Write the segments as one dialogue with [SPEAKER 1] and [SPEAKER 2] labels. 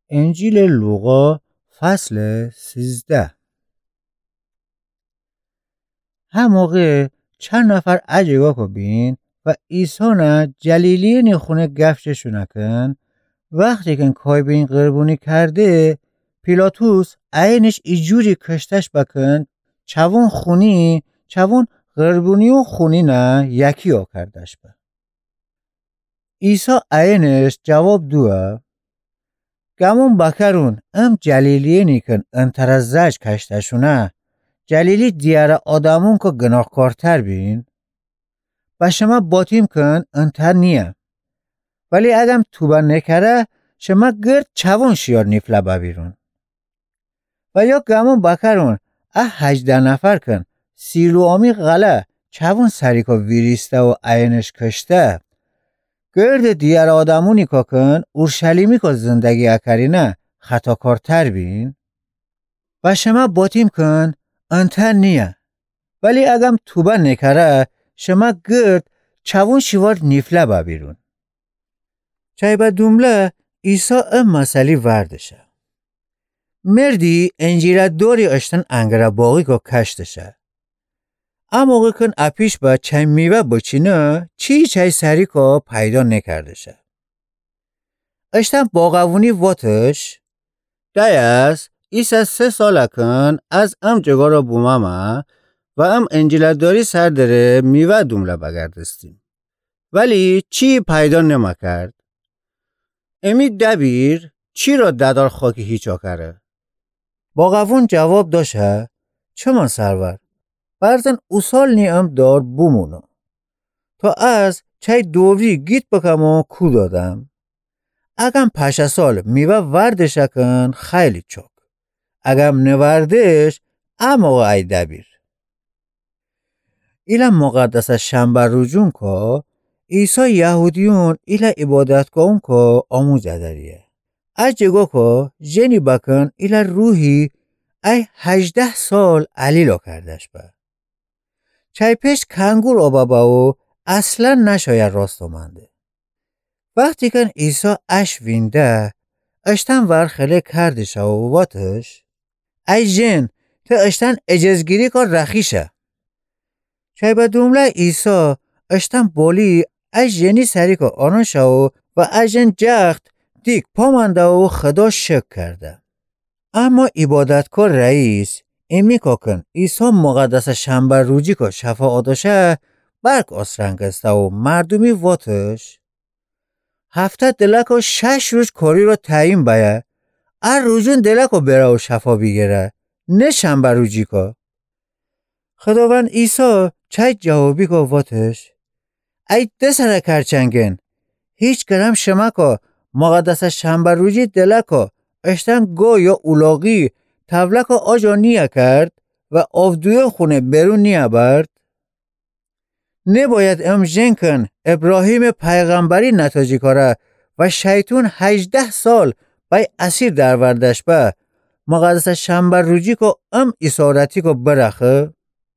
[SPEAKER 1] انجیل لوقا فصل 13. هم موقع چند نفر عجیبا کو بین و ایسانا جلیلی نیخونه گفششونه کن. وقتی که کای بین قربونی کرده پیلاتوس اینش ایجوری کشتش بکن چوون خونی چوون قربونی و خونی نه یکی ها کردش با. ایسا اینش جواب دوه گمون بکرون ام جلیلی نیکن انتر از زج کشتشونه جلیلی دیاره آدمون که گناهکارتر بین و شما باتیم کن انتر نیه ولی ادم توبه نکره شما گرد چوون شیار نیفله ببیرون و یا گمون بکرون 18 نفر کن سیلو آمی غله چوون سریکا ویریسته و اینش کشته گرد دیار آدمونی که کن اورشلیمی که زندگی اکرینه خطاکارتر بین و شما باتیم کن انتر نیه ولی اگم توبه نکره شما گرد چوون شیوار نیفله ببیرون چای با دومله ایسا مسئله وردشه مردی انجیره دوری اشتن انگره باقی که کشتشه اما کن اپیش با چای میوه بچینه چای سری که پیدا نکردشه اشتن باقوونی واتش دایست ایسا 3 سال کن از جگا را بومامه و انجیله داری سر داره میوه دومله بگردستیم ولی چی پیدا نمکرد امی دبیر چی را ددار خاکی هیچا کره باقوون جواب داشه چمان سرور برزن اصال نیم دار بومونو تا از چای دوری گیت بکم و کو دادم اگم 5 سال میوه وردش کن خیلی چوک اگم نوردش اما ای دبیر ایلا مقدس شنبه روزون که ایسا یهودیون ایلا عبادتگاهون که آموزه داریه از جگا که جنی بکن ایلا روحی ای 18 سال علیلا کردش با چای پیش کنگور آبابا و اصلا نشاید راستومنده وقتی که ایسا اش وینده اشتن ورخله کردش و واتش ای جن تا اشتن اجازگیری که رخیشه چای با دومله ایسا اشتن بولی ای جنی سری که آنان شو و ای جن جخت دیک پامنده و خدا شک کرده اما عبادتکار رئیس امی که کن ایسا مقدس شنبه روزی که شفاعت داشه برک آسرنگسته و مردمی واتش 7 دلک و 6 روز کاری رو تعیین باید ار روزون دلک و بره و شفا بگیره نه شنبه روزی که خداوند ایسا چای جوابی که واتش ای دسره کرچنگن هیچ گرم شما که مقدس شنبه روزی دلک اشتن گو یا اولاغی تولک آجا نیه کرد و آفدوی خونه برون نیه برد نباید جن کن ابراهیم پیغمبری نتاجی کاره و شیطون 18 سال بای اسیر دروردش به مقدس شنبه روزی که اسارتی که برخه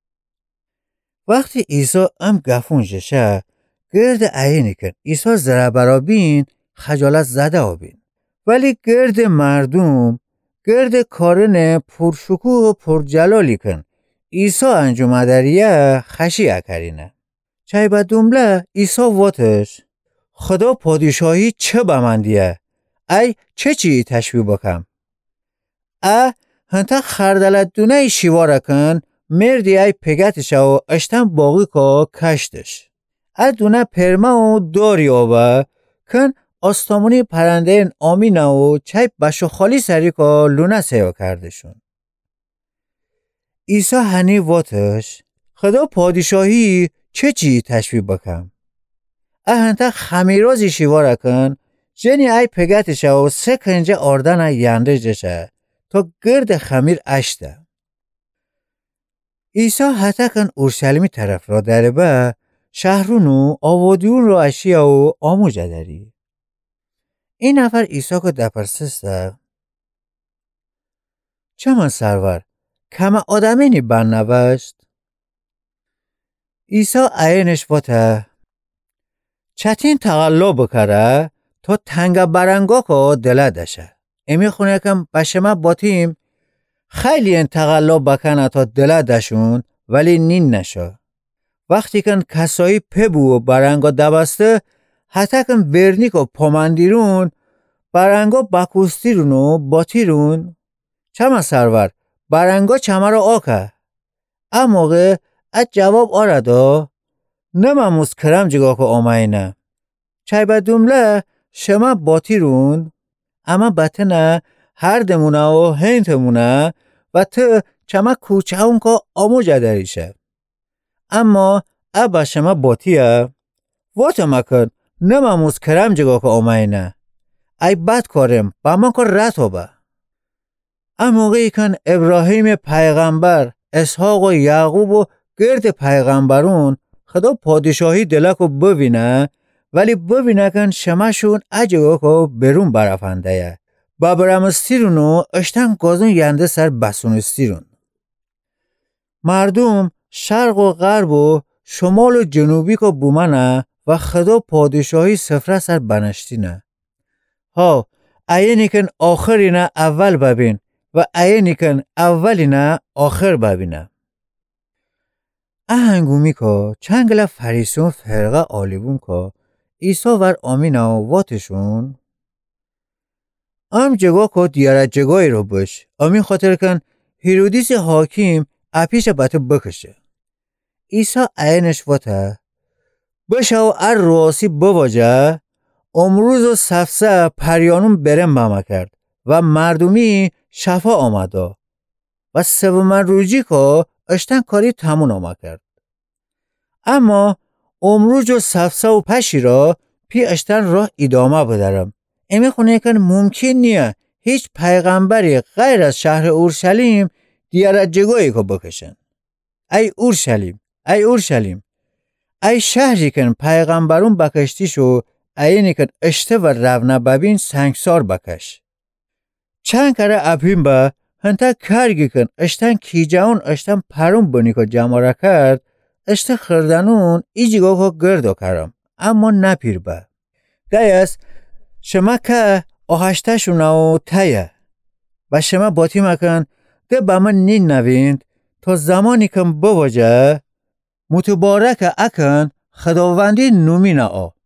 [SPEAKER 1] وقتی ایسا گفون جشه گرد عینی کن ایسا زربرا بین خجالت زده ها بین ولی گرد مردم گرد کارن پرشکوه و پرجلالی کن ایسا انجام داریه خشی اکرینه چای با دومله ایسا واتش خدا پادشاهی چه بمندیه ای چی تشبیه بکم هنتا خردلت دونه شیواره کن مردی ای پگتش و اشتن باقی که کشتش دونه پرمه و داری آبه کن آستامونی پرنده آمینه و چای بشو خالی سری که لونه سیو کردشون ایسا هنی واتش خدا پادشاهی چی تشبیه بکم هنتا خمیرازی شیواره کن جنی ای پگتش و 3 کنجه آردن ینده جشه تا گرد خمیر اشته ایسا حتی کن اورشلیمی طرف را داره به شهرونو آوادیون را اشیه و آموزه داری این نفر ایسا که دپرسسته چه من سرور کم آدمینی بننوشت ایسا اینش واته چتین تقلا بکره تا تنگ برنگا که دله دشه امی خونه کم بشما باتیم خیلی انتقلا بکنه تا دل دشون ولی نین نشا. وقتی کن کسایی پبو و برنگا دبسته حتی کن برنیک و پامندیرون برنگا بکوستیرون و باتیرون چما سرور برنگا چما را آکه. ام موقع از جواب آردا نماموز کرم جگاه که آمینه. چای بدومله شما باتیرون اما بطنه هر دمونه و هینتمونه و تو چما کوچه اون که آمو جدریشه. اما ابا شما باتیه واتا مکن نماموز کرم جگاه که آمینه. ای بد کارم با من که رتابه. ام موقعی کن ابراهیم پیغمبر اسحاق و یعقوب و گرد پیغمبرون خدا پادشاهی دلکو ببینه ولی ببینه کن شماشون اجگاه که برون برافنده با برمستیرونو اشتن گازون ینده سر بسونستیرون. مردم شرق و غرب و شمال و جنوبی که بومنه و خدا پادشاهی سفره سر بنشتینه. ها اینی کن آخری نه اول ببین و اینی کن اولی نه آخر ببینه. هنگومی که چنگل فریسون فرقه آلیبون که ایسا ور آمینه و واتشون ام جگاه که دیاره جگاهی رو بش امین خاطر کن هیرودیس حاکیم اپیش بطه بکشه. ایسا اینش واته بشو ار راسی بواجه امروز و سفسه پریانون برم بما کرد و مردمی شفا آمده و سومن روزی که اشتن کاری تمون آمد کرد. اما امروز و سفسه و پشی را پی اشتن راه ادامه بدارم. امی خونه کن ممکن نیه هیچ پیغمبری غیر از شهر اورشلیم دیاره جگاهی که بکشن. ای اورشلیم ای اورشلیم ای شهری کن پیغمبرون بکشتی شو اینی کن اشته و رونه ببین سنگسار بکش. چند کره اپیم با هنتا کرگی کن اشتن کیجاون اشتن پرون بنی که جماره کرد اشته خردنون ای جگاه که گردو کرم اما نپیر با. دیست شما که آهشته شونو تایه و شما باتی مکن ده با من نین نویند تا زمانی کم بواجه متبارک اکن خداوندی نومی نه